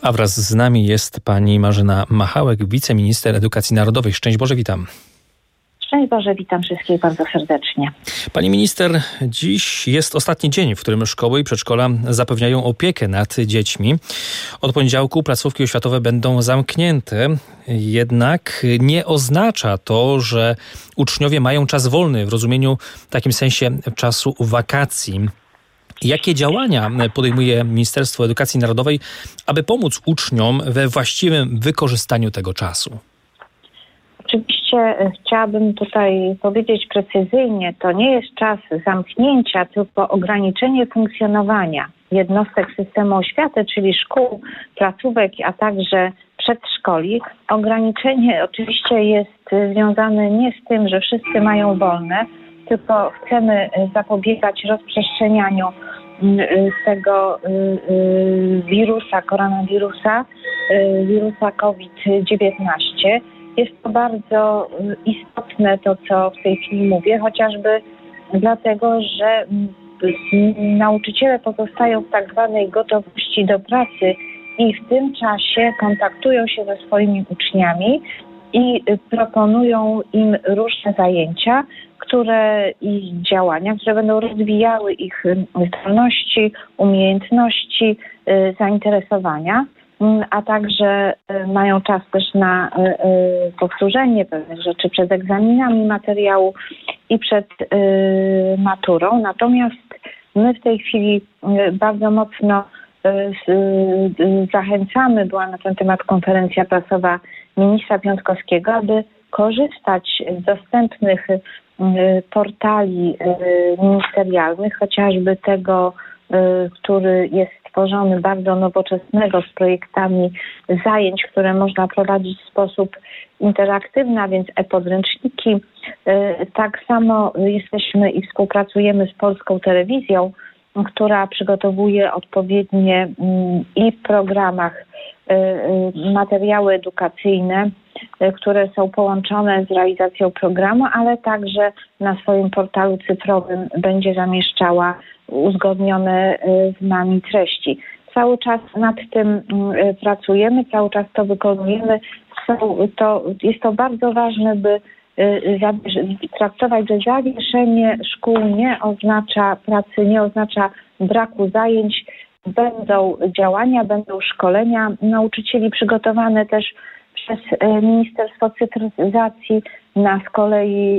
A wraz z nami jest pani Marzena Machałek, wiceminister edukacji narodowej. Szczęść Boże, witam. Szczęść Boże, witam wszystkich bardzo serdecznie. Pani minister, dziś jest ostatni dzień, w którym szkoły i przedszkola zapewniają opiekę nad dziećmi. Od poniedziałku placówki oświatowe będą zamknięte, jednak nie oznacza to, że uczniowie mają czas wolny w rozumieniu w takim sensie czasu wakacji. Jakie działania podejmuje Ministerstwo Edukacji Narodowej, aby pomóc uczniom we właściwym wykorzystaniu tego czasu? Oczywiście chciałabym tutaj powiedzieć precyzyjnie, to nie jest czas zamknięcia, tylko ograniczenie funkcjonowania jednostek systemu oświaty, czyli szkół, placówek, a także przedszkoli. Ograniczenie oczywiście jest związane nie z tym, że wszyscy mają wolne, tylko chcemy zapobiegać rozprzestrzenianiu tego koronawirusa, wirusa COVID-19. Jest to bardzo istotne to, co w tej chwili mówię, chociażby dlatego, że nauczyciele pozostają w tak zwanej gotowości do pracy i w tym czasie kontaktują się ze swoimi uczniami i proponują im różne zajęcia, i działania, które będą rozwijały ich zdolności, umiejętności, zainteresowania, a także mają czas też na powtórzenie pewnych rzeczy przed egzaminami materiału i przed maturą. Natomiast my w tej chwili bardzo mocno zachęcamy, była na ten temat konferencja prasowa ministra Piontkowskiego, aby korzystać z dostępnych portali ministerialnych, chociażby tego, który jest stworzony bardzo nowoczesnego z projektami zajęć, które można prowadzić w sposób interaktywny, a więc e-podręczniki. Tak samo jesteśmy i współpracujemy z Polską Telewizją, która przygotowuje odpowiednie i w programach materiały edukacyjne, które są połączone z realizacją programu, ale także na swoim portalu cyfrowym będzie zamieszczała uzgodnione z nami treści. Cały czas nad tym pracujemy, cały czas to wykonujemy. Jest to bardzo ważne, by traktować, że zawieszenie szkół nie oznacza pracy, nie oznacza braku zajęć. Będą działania, będą szkolenia nauczycieli przygotowane też przez Ministerstwo Cyfryzacji. Z kolei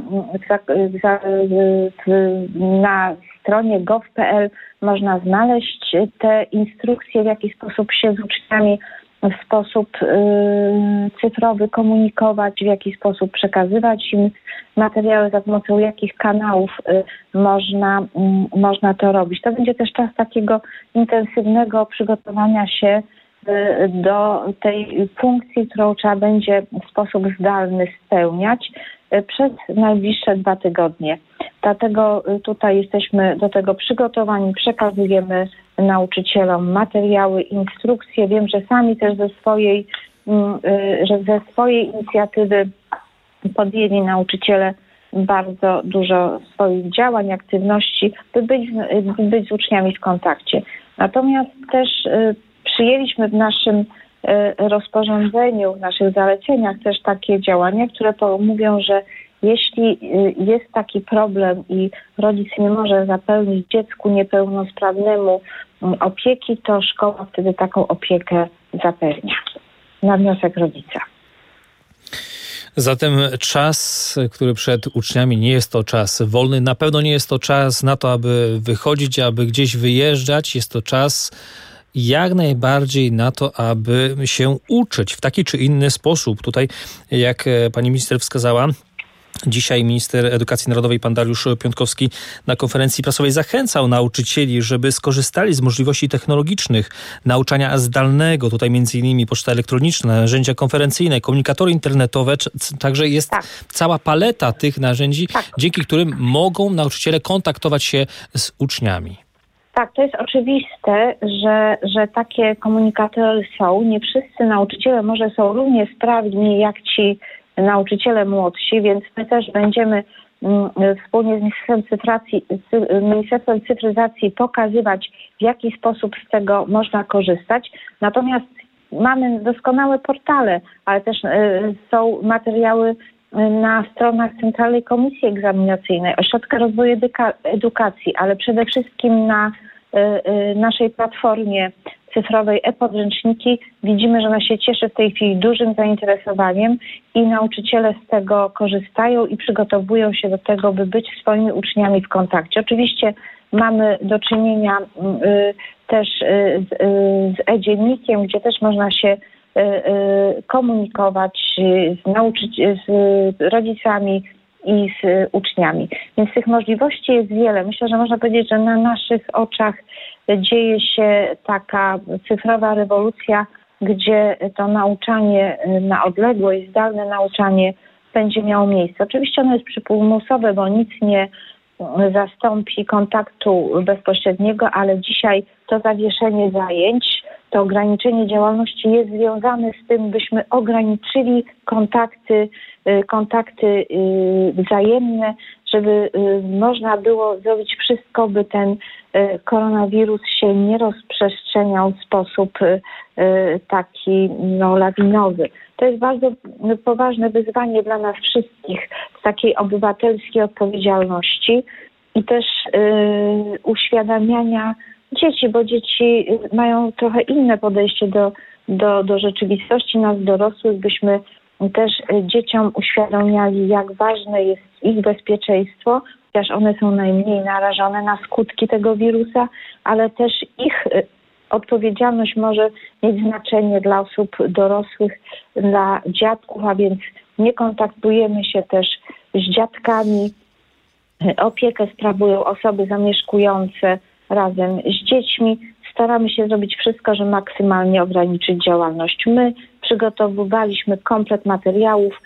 na stronie gov.pl można znaleźć te instrukcje, w jaki sposób się z uczniami w sposób cyfrowy komunikować, w jaki sposób przekazywać im materiały, za pomocą jakich kanałów można to robić. To będzie też czas takiego intensywnego przygotowania się do tej funkcji, którą trzeba będzie w sposób zdalny spełniać przez najbliższe 2 tygodnie. Dlatego tutaj jesteśmy do tego przygotowani, przekazujemy nauczycielom materiały, instrukcje. Wiem, że sami też ze swojej inicjatywy podjęli nauczyciele bardzo dużo swoich działań, aktywności, by być z uczniami w kontakcie. Natomiast też przyjęliśmy w naszym rozporządzeniu, w naszych zaleceniach też takie działania, które mówią, że jeśli jest taki problem i rodzic nie może zapewnić dziecku niepełnosprawnemu opieki, to szkoła wtedy taką opiekę zapewnia na wniosek rodzica. Zatem czas, który przed uczniami, nie jest to czas wolny. Na pewno nie jest to czas na to, aby wychodzić, aby gdzieś wyjeżdżać. Jest to czas jak najbardziej na to, aby się uczyć w taki czy inny sposób. Tutaj, jak pani minister wskazała, dzisiaj minister edukacji narodowej pan Dariusz Piontkowski na konferencji prasowej zachęcał nauczycieli, żeby skorzystali z możliwości technologicznych nauczania zdalnego. Tutaj m.in. poczta elektroniczna, narzędzia konferencyjne, komunikatory internetowe. Także jest cała paleta tych narzędzi, dzięki którym mogą nauczyciele kontaktować się z uczniami. Tak, to jest oczywiste, że takie komunikatory są. Nie wszyscy nauczyciele może są równie sprawni jak ci nauczyciele młodsi, więc my też będziemy wspólnie z Ministerstwem Cyfryzacji pokazywać, w jaki sposób z tego można korzystać. Natomiast mamy doskonałe portale, ale też są materiały na stronach Centralnej Komisji Egzaminacyjnej, Ośrodka Rozwoju Edukacji, ale przede wszystkim na naszej platformie cyfrowej e-podręczniki. Widzimy, że ona się cieszy w tej chwili dużym zainteresowaniem i nauczyciele z tego korzystają i przygotowują się do tego, by być z swoimi uczniami w kontakcie. Oczywiście mamy do czynienia też z e-dziennikiem, gdzie też można się komunikować z rodzicami i z uczniami. Więc tych możliwości jest wiele. Myślę, że można powiedzieć, że na naszych oczach dzieje się taka cyfrowa rewolucja, gdzie to nauczanie na odległość, zdalne nauczanie będzie miało miejsce. Oczywiście ono jest przymusowe, bo nic nie zastąpi kontaktu bezpośredniego, ale dzisiaj to zawieszenie zajęć, to ograniczenie działalności jest związane z tym, byśmy ograniczyli kontakty wzajemne, żeby można było zrobić wszystko, by ten koronawirus się nie rozprzestrzeniał w sposób taki lawinowy. To jest bardzo poważne wyzwanie dla nas wszystkich z takiej obywatelskiej odpowiedzialności i też uświadamiania dzieci, bo dzieci mają trochę inne podejście do rzeczywistości nas dorosłych, byśmy też dzieciom uświadamiali, jak ważne jest ich bezpieczeństwo, chociaż one są najmniej narażone na skutki tego wirusa, ale też ich odpowiedzialność może mieć znaczenie dla osób dorosłych, dla dziadków, a więc nie kontaktujemy się też z dziadkami. Opiekę sprawują osoby zamieszkujące razem z dziećmi. Staramy się zrobić wszystko, żeby maksymalnie ograniczyć działalność. My przygotowywaliśmy komplet materiałów,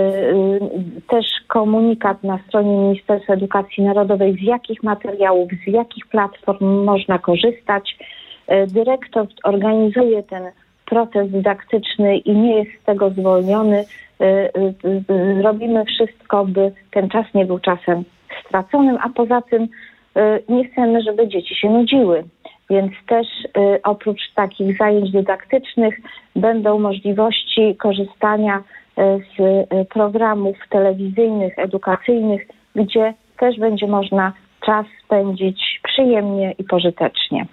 też komunikat na stronie Ministerstwa Edukacji Narodowej, z jakich materiałów, z jakich platform można korzystać. Dyrektor organizuje ten proces dydaktyczny i nie jest z tego zwolniony. Robimy wszystko, by ten czas nie był czasem straconym, a poza tym nie chcemy, żeby dzieci się nudziły. Więc też oprócz takich zajęć dydaktycznych będą możliwości korzystania z programów telewizyjnych, edukacyjnych, gdzie też będzie można czas spędzić przyjemnie i pożytecznie.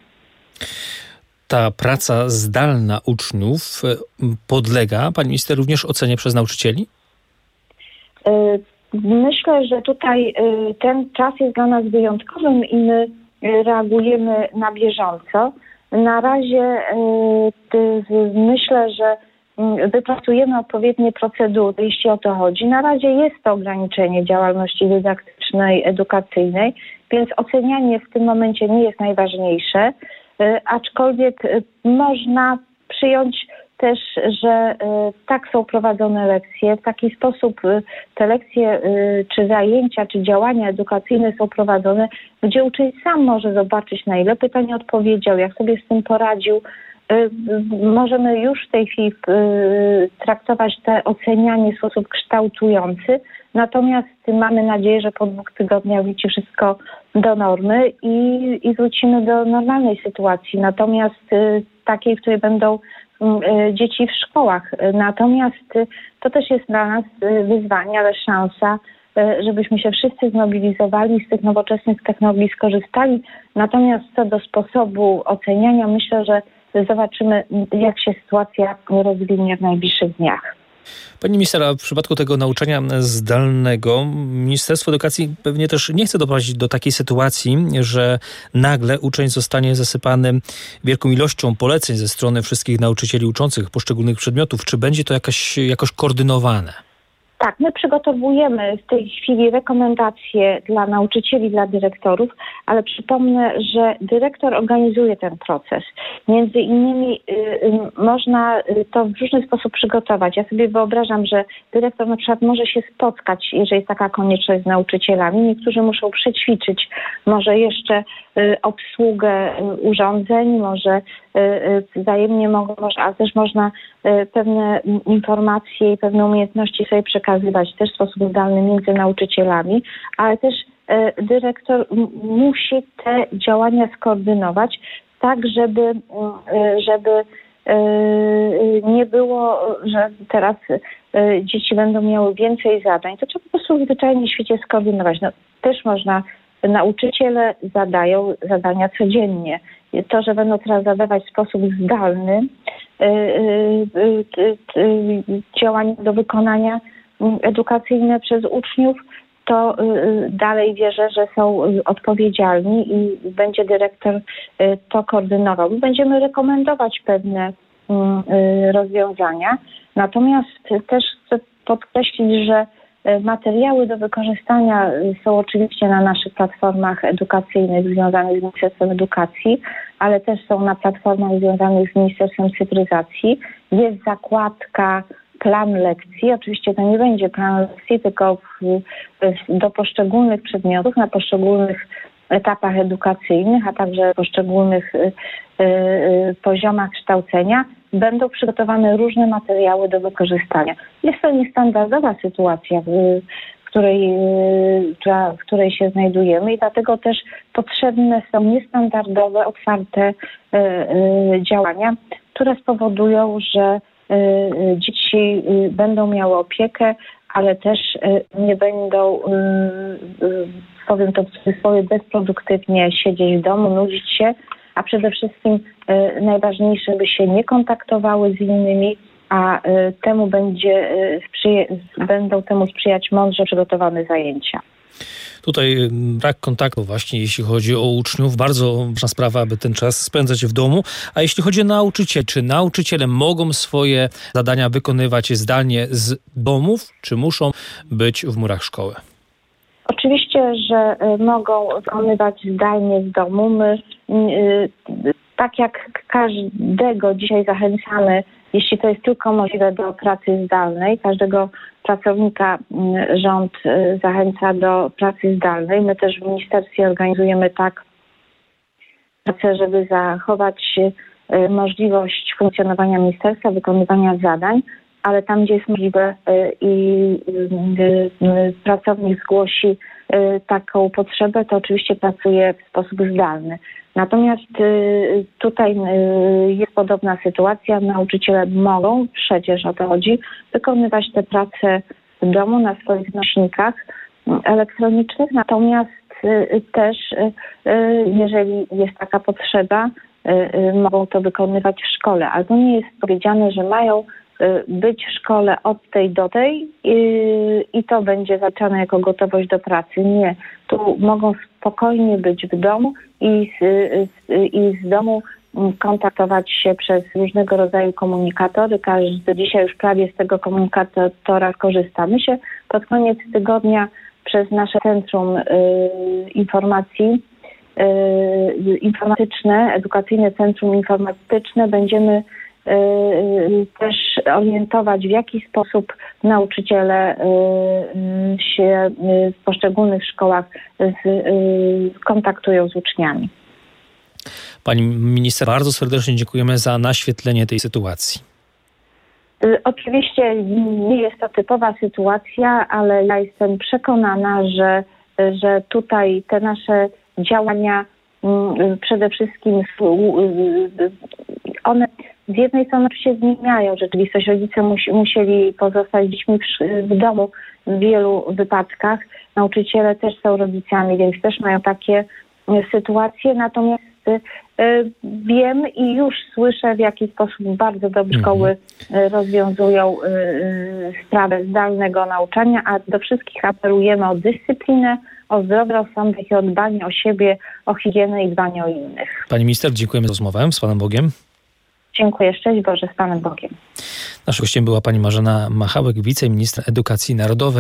Ta praca zdalna uczniów podlega, pani minister, również ocenie przez nauczycieli? Myślę, że tutaj ten czas jest dla nas wyjątkowym i my reagujemy na bieżąco. Na razie myślę, że wypracujemy odpowiednie procedury, jeśli o to chodzi. Na razie jest to ograniczenie działalności dydaktycznej, edukacyjnej, więc ocenianie w tym momencie nie jest najważniejsze, aczkolwiek można przyjąć też, że tak są prowadzone lekcje, w taki sposób te lekcje, czy zajęcia, czy działania edukacyjne są prowadzone, gdzie uczeń sam może zobaczyć, na ile pytań odpowiedział, jak sobie z tym poradził. Możemy już w tej chwili traktować te ocenianie w sposób kształtujący, natomiast mamy nadzieję, że po 2 tygodniach wróci wszystko do normy i wrócimy do normalnej sytuacji, natomiast takiej, w której będą dzieci w szkołach. Natomiast to też jest dla nas wyzwanie, ale szansa, żebyśmy się wszyscy zmobilizowali i z tych nowoczesnych technologii skorzystali. Natomiast co do sposobu oceniania, myślę, że zobaczymy, jak się sytuacja rozwinie w najbliższych dniach. Pani minister, a w przypadku tego nauczania zdalnego Ministerstwo Edukacji pewnie też nie chce doprowadzić do takiej sytuacji, że nagle uczeń zostanie zasypany wielką ilością poleceń ze strony wszystkich nauczycieli uczących poszczególnych przedmiotów. Czy będzie to jakoś koordynowane? Tak, my przygotowujemy w tej chwili rekomendacje dla nauczycieli, dla dyrektorów, ale przypomnę, że dyrektor organizuje ten proces. Między innymi można to w różny sposób przygotować. Ja sobie wyobrażam, że dyrektor na przykład może się spotkać, jeżeli jest taka konieczność, z nauczycielami. Niektórzy muszą przećwiczyć może jeszcze obsługę urządzeń, może wzajemnie mogą, a też można pewne informacje i pewne umiejętności sobie przekazywać też w sposób zdalny między nauczycielami, ale też dyrektor musi te działania skoordynować tak, żeby nie było, że teraz dzieci będą miały więcej zadań. To trzeba po prostu zwyczajnie w świecie skoordynować. Też nauczyciele zadają zadania codziennie. To, że będą teraz zadawać w sposób zdalny działania do wykonania edukacyjne przez uczniów, to dalej wierzę, że są odpowiedzialni i będzie dyrektor to koordynował. Będziemy rekomendować pewne rozwiązania. Natomiast też chcę podkreślić, że materiały do wykorzystania są oczywiście na naszych platformach edukacyjnych związanych z Ministerstwem Edukacji, ale też są na platformach związanych z Ministerstwem Cyfryzacji. Jest zakładka plan lekcji. Oczywiście to nie będzie plan lekcji, tylko do poszczególnych przedmiotów, na poszczególnych etapach edukacyjnych, a także poszczególnych poziomach kształcenia będą przygotowane różne materiały do wykorzystania. Jest to niestandardowa sytuacja, w której się znajdujemy i dlatego też potrzebne są niestandardowe, otwarte działania, które spowodują, że dzieci będą miały opiekę, ale też nie będą, powiem to w cudzysłowie, bezproduktywnie siedzieć w domu, nudzić się, a przede wszystkim najważniejsze, by się nie kontaktowały z innymi, a będą temu sprzyjać mądrze przygotowane zajęcia. Tutaj brak kontaktu właśnie, jeśli chodzi o uczniów. Bardzo ważna sprawa, aby ten czas spędzać w domu. A jeśli chodzi o nauczycieli, czy nauczyciele mogą swoje zadania wykonywać zdalnie z domów, czy muszą być w murach szkoły? Oczywiście, że mogą wykonywać zdalnie z domu. My, tak jak każdego dzisiaj zachęcamy, jeśli to jest tylko możliwe, do pracy zdalnej. Każdego pracownika rząd zachęca do pracy zdalnej. My też w ministerstwie organizujemy tak pracę, żeby zachować możliwość funkcjonowania ministerstwa, wykonywania zadań, ale tam, gdzie jest możliwe i pracownik zgłosi taką potrzebę, to oczywiście pracuje w sposób zdalny. Natomiast tutaj jest podobna sytuacja. Nauczyciele mogą, przecież o to chodzi, wykonywać te prace w domu na swoich nośnikach elektronicznych, natomiast też, jeżeli jest taka potrzeba, mogą to wykonywać w szkole. Ale to nie jest powiedziane, że mają być w szkole od tej do tej i to będzie zaliczane jako gotowość do pracy. Nie. Tu mogą spokojnie być w domu i z domu kontaktować się przez różnego rodzaju komunikatory. Każdy dzisiaj już prawie z tego komunikatora korzysta. My się pod koniec tygodnia przez nasze Centrum Informacji Informatyczne, Edukacyjne Centrum Informatyczne będziemy też orientować, w jaki sposób nauczyciele się w poszczególnych szkołach kontaktują z uczniami. Pani minister, bardzo serdecznie dziękujemy za naświetlenie tej sytuacji. Oczywiście nie jest to typowa sytuacja, ale ja jestem przekonana, że tutaj te nasze działania przede wszystkim one z jednej strony się zmieniają rzeczywistość. Rodzice musieli pozostać z dziećmi w domu w wielu wypadkach. Nauczyciele też są rodzicami, więc też mają takie sytuacje. Natomiast wiem i już słyszę, w jaki sposób bardzo dobrze szkoły rozwiązują sprawę zdalnego nauczania, a do wszystkich apelujemy o dyscyplinę, o zdrowy rozsądek i o dbanie o siebie, o higienę i dbanie o innych. Pani minister, dziękujemy za rozmowę. Z Panem Bogiem. Dziękuję. Szczęść Boże, z Panem Bogiem. Naszym gościem była pani Marzena Machałek, wiceminister edukacji narodowej.